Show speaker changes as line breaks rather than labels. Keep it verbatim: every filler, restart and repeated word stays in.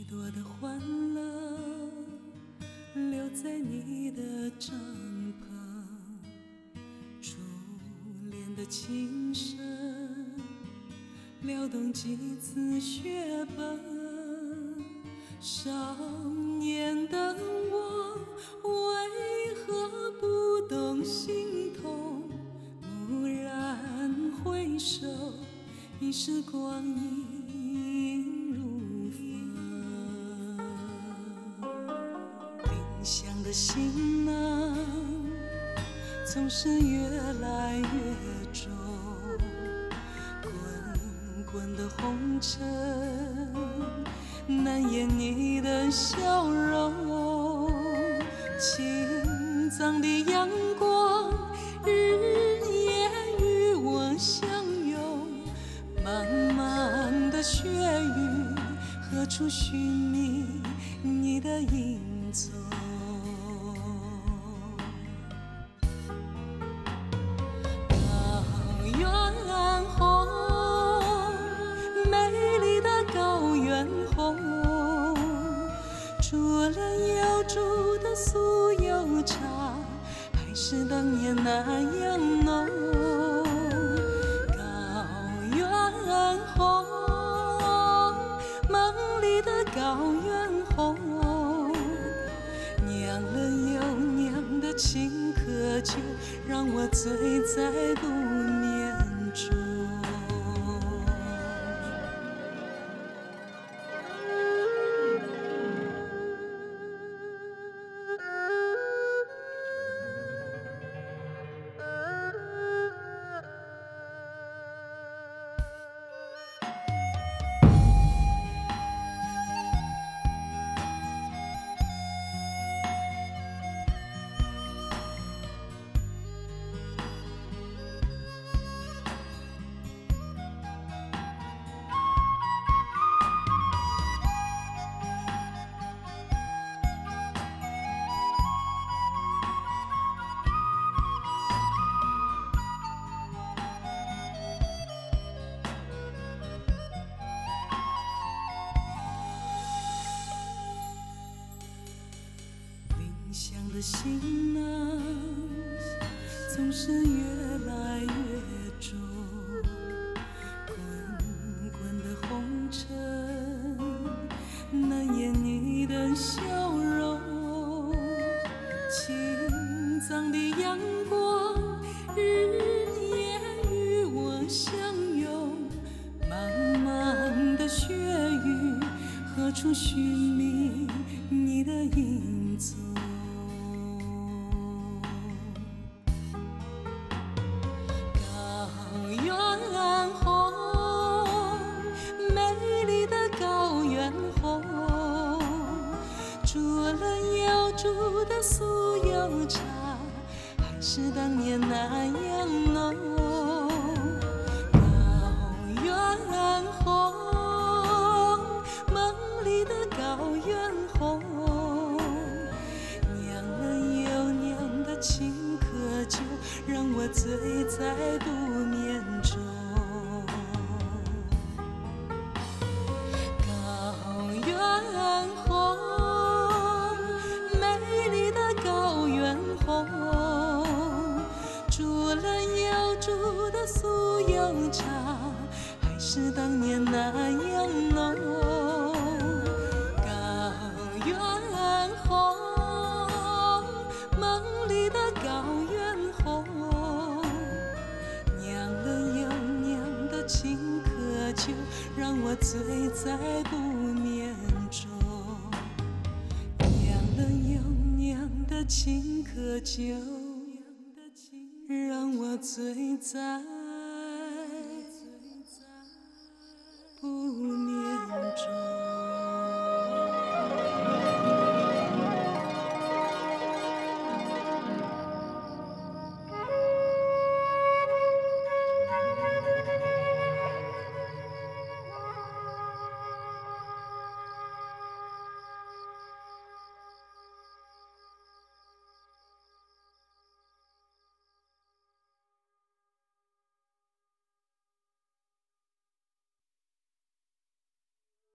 许多的欢乐留在你的帐篷，初恋的琴声撩动几次血本，少年的我为何不懂心痛？蓦然回首，已是光阴如风。丁香的行囊总是越来越重，滚滚的红尘难掩你的笑容，青藏的阳光日夜与我相拥，漫漫的雪域何处寻觅你的影踪？高原红，美丽的高原红，煮了又煮的酥油茶，还是当年那样浓。高原红，梦里的高原红，酿了又酿的青稞酒，让我醉在不眠中。想的行囊总是越来越重，滚滚的红尘难掩你的笑容，青藏的阳光日夜与我相拥，漫漫的雪域何处寻觅你的影踪？煮了又煮的酥油茶，还是当年那样浓。高原红，梦里的高原红，酿了又酿的青稞酒，让我醉在不眠中。高原红，煮了又煮的酥油茶，还是当年那样浓。高原红，梦里的高原红，酿了又酿的青稞酒，让我醉在不眠中。酿了又酿的青稞酒，让我醉在